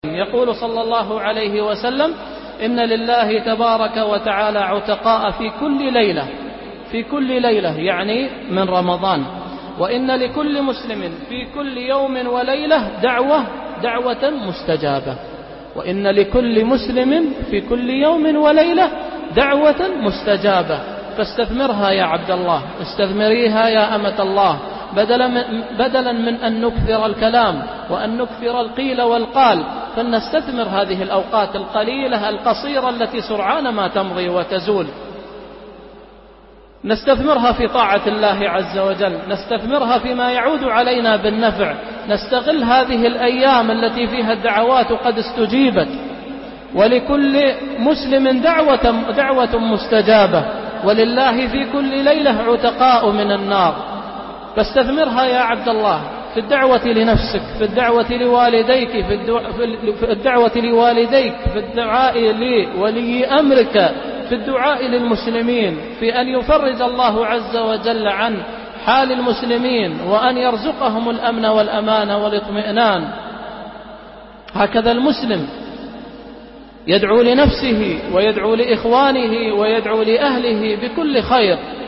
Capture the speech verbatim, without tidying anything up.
يقول صلى الله عليه وسلم: إن لله تبارك وتعالى عتقاء في كل ليلة في كل ليلة يعني من رمضان، وإن لكل مسلم في كل يوم وليلة دعوة دعوة مستجابة وإن لكل مسلم في كل يوم وليلة دعوة مستجابة فاستثمرها يا عبد الله، استثمريها يا أمة الله، بدلا من, بدلا من أن نكثر الكلام وأن نكثر القيل والقال، فلنستثمر هذه الأوقات القليلة القصيرة التي سرعان ما تمضي وتزول، نستثمرها في طاعة الله عز وجل، نستثمرها فيما يعود علينا بالنفع، نستغل هذه الأيام التي فيها الدعوات قد استجيبت، ولكل مسلم دعوة, دعوة مستجابة، ولله في كل ليلة عتقاء من النار. فاستثمرها يا عبد الله في الدعوة لنفسك، في الدعوة لوالديك، في الدعوة لوالديك، في الدعاء لولي أمرك، في الدعاء للمسلمين، في أن يفرج الله عز وجل عن حال المسلمين وأن يرزقهم الأمن والأمان والاطمئنان. هكذا المسلم يدعو لنفسه ويدعو لإخوانه ويدعو لأهله بكل خير.